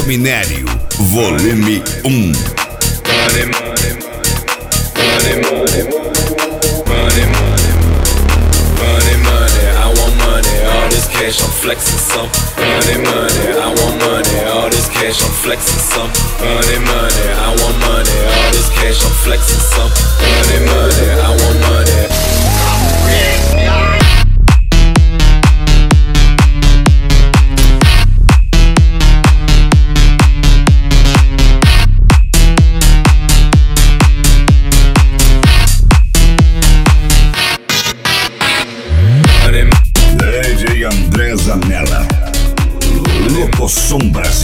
Minério, volume 1. Cash, I'm flexing some money, I want money, all this cash, I'm flexing some money, I want money, all this cash, I'm flexing some money, I want money. DJ André Zanella, Locosom Brasil.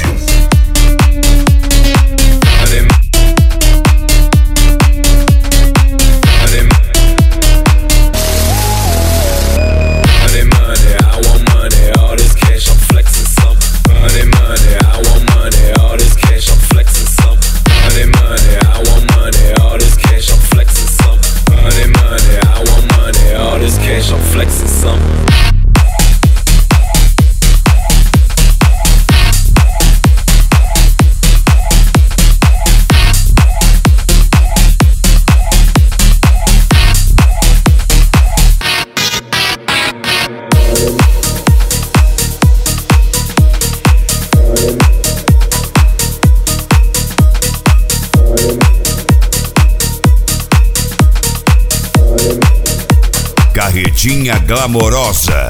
Carretinha Glamorosa.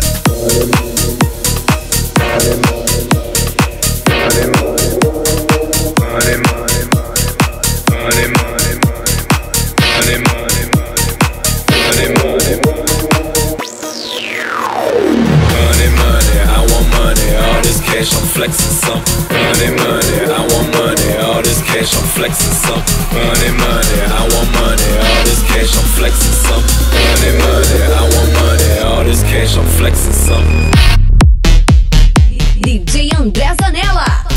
Cash, I'm flexing some money, I want money, all this cash, I'm flexing some money, I want money, all this cash, I'm flexing some money, I want money, all this cash, I'm flexing some. DJ André Zanella.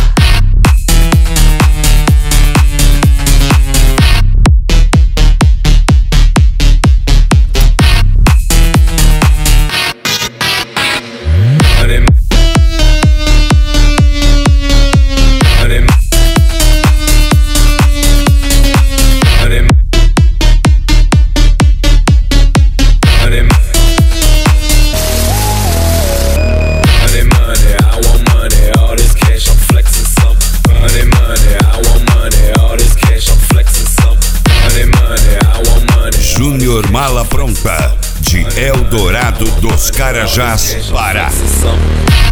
Júnior Mala Pronta, de Eldorado dos Carajás, Pará.